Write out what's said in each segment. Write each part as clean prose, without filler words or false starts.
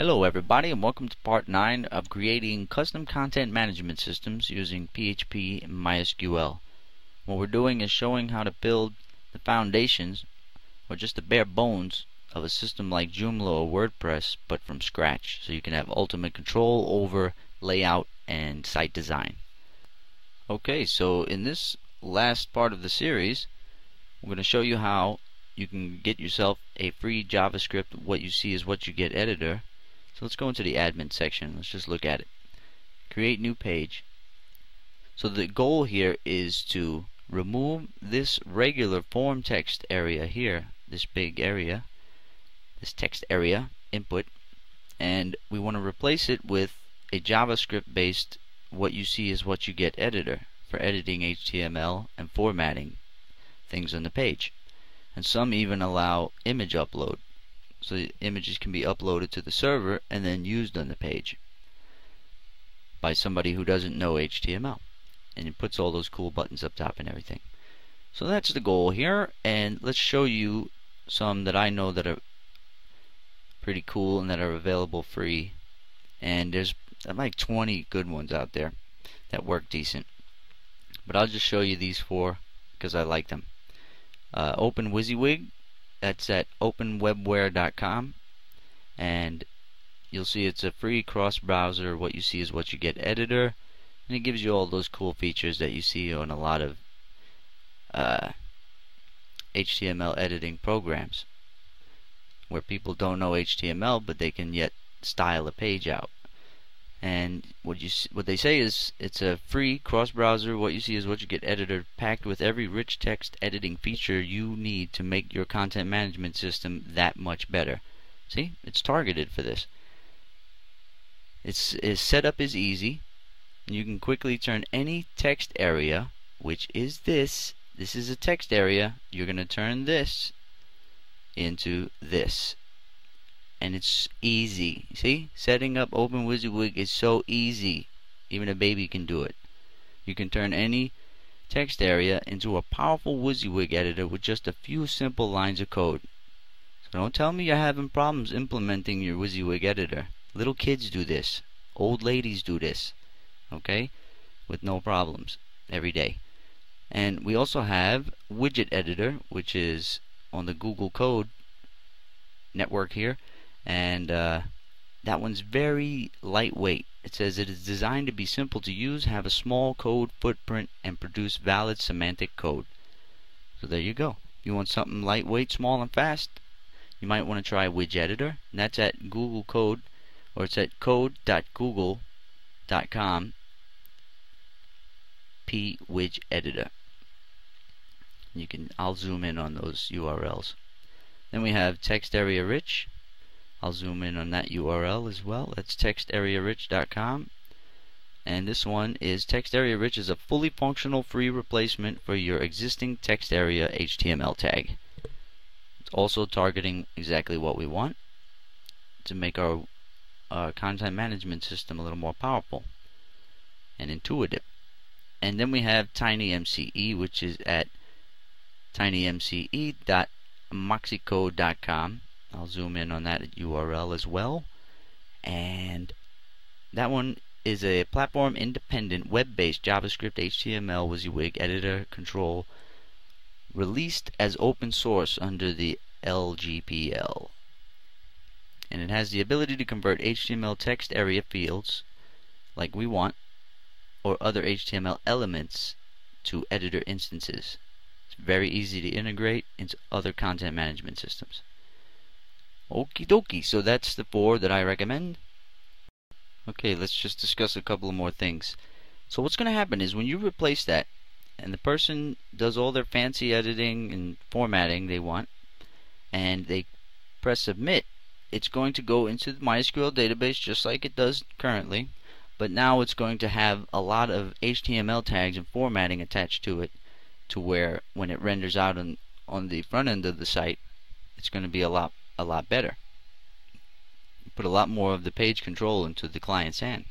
Hello everybody, and welcome to part 9 of creating custom content management systems using PHP and MySQL. What we're doing is showing how to build the foundations, or just the bare bones, of a system like Joomla or WordPress, but from scratch, so you can have ultimate control over layout and site design. Okay, so in this last part of the series, we're going to show you how you can get yourself a free JavaScript what you see is what you get editor. So let's go into the admin section. Let's just look at it. Create new page. So the goal here is to remove this regular form text area here, this big area, this text area input, and we want to replace it with a JavaScript based what you see is what you get editor for editing HTML and formatting things on the page. And some even allow image upload, so the images can be uploaded to the server and then used on the page by somebody who doesn't know HTML, and it puts all those cool buttons up top and everything. So that's the goal here, and let's show you some that I know that are pretty cool and that are available free, and there's like 20 good ones out there that work decent, but I'll just show you these 4 because I like them. OpenWYSIWYG, that's at openwebware.com, and you'll see it's a free cross-browser what you see is what you get editor, and it gives you all those cool features that you see on a lot of HTML editing programs where people don't know HTML but they can yet style a page out. And what they say is it's a free cross-browser what you see is what you get editor, packed with every rich text editing feature you need to make your content management system that much better. See, it's targeted for this. Its setup is easy. You can quickly turn any text area, which is this is a text area, you're going to turn this into this. And it's easy. See? Setting up OpenWYSIWYG is so easy. Even a baby can do it. You can turn any text area into a powerful WYSIWYG editor with just a few simple lines of code. So don't tell me you're having problems implementing your WYSIWYG editor. Little kids do this. Old ladies do this. Okay? With no problems. Every day. And we also have Widget Editor, which is on the Google Code network here. And that one's very lightweight. It says it is designed to be simple to use, have a small code footprint, and produce valid semantic code. So there you go. If you want something lightweight, small, and fast, you might want to try Widget Editor. And that's at Google Code, or it's at code.google.com p-widget editor. I'll zoom in on those URLs. Then we have Text Area Rich. I'll zoom in on that URL as well. That's textarearich.com. And this one is Text Area Rich is a fully functional free replacement for your existing text area HTML tag. It's also targeting exactly what we want to make our content management system a little more powerful and intuitive. And then we have TinyMCE, which is at tinymce.moxicode.com. I'll zoom in on that URL as well. And that one is a platform independent web-based JavaScript HTML WYSIWYG editor control released as open source under the LGPL. And it has the ability to convert HTML text area fields like we want or other HTML elements to editor instances. It's very easy to integrate into other content management systems. Okie dokie, so that's the 4 that I recommend. Okay, let's just discuss a couple of more things. So what's going to happen is when you replace that and the person does all their fancy editing and formatting they want and they press submit, it's going to go into the MySQL database just like it does currently, but now it's going to have a lot of HTML tags and formatting attached to it, to where when it renders out on the front end of the site, it's going to be a lot better. Put a lot more of the page control into the client's hand.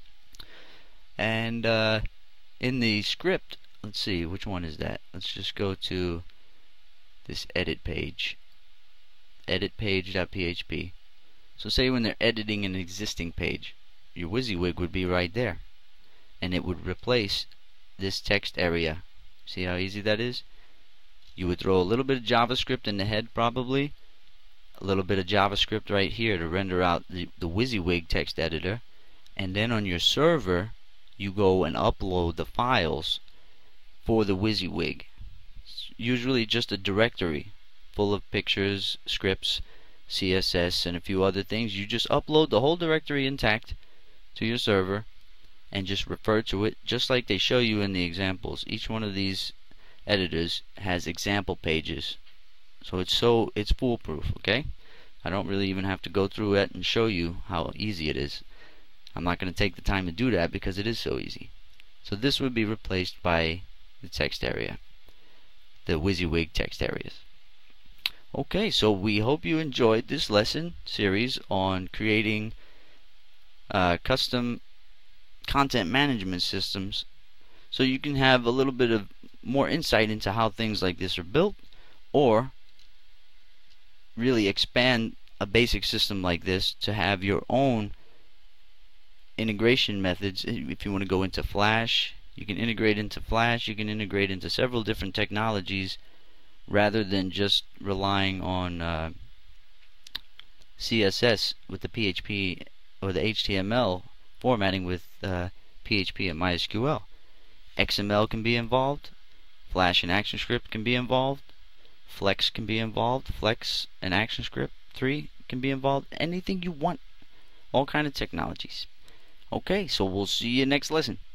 And in the script, let's see, which one is that? Let's just go to this edit page, editpage.php. So say when they're editing an existing page, your WYSIWYG would be right there, and it would replace this text area. See how easy that is? You would throw a little bit of JavaScript in the head, probably a little bit of JavaScript right here to render out the WYSIWYG text editor, and then on your server you go and upload the files for the WYSIWYG. It's usually just a directory full of pictures, scripts, CSS, and a few other things. You just upload the whole directory intact to your server and just refer to it just like they show you in the examples. Each one of these editors has example pages, so it's foolproof. Okay, I don't really even have to go through it and show you how easy it is. I'm not going to take the time to do that because it is so easy. So this would be replaced by the text area, the WYSIWYG text areas. Okay, so we hope you enjoyed this lesson series on creating custom content management systems, so you can have a little bit of more insight into how things like this are built, or really expand a basic system like this to have your own integration methods. If you want to go into Flash, you can integrate into Flash, you can integrate into several different technologies rather than just relying on CSS with the PHP or the HTML formatting with PHP and MySQL. XML can be involved, Flash and ActionScript can be involved, Flex can be involved, Flex and ActionScript 3 can be involved, anything you want, all kind of technologies. Okay, so we'll see you next lesson.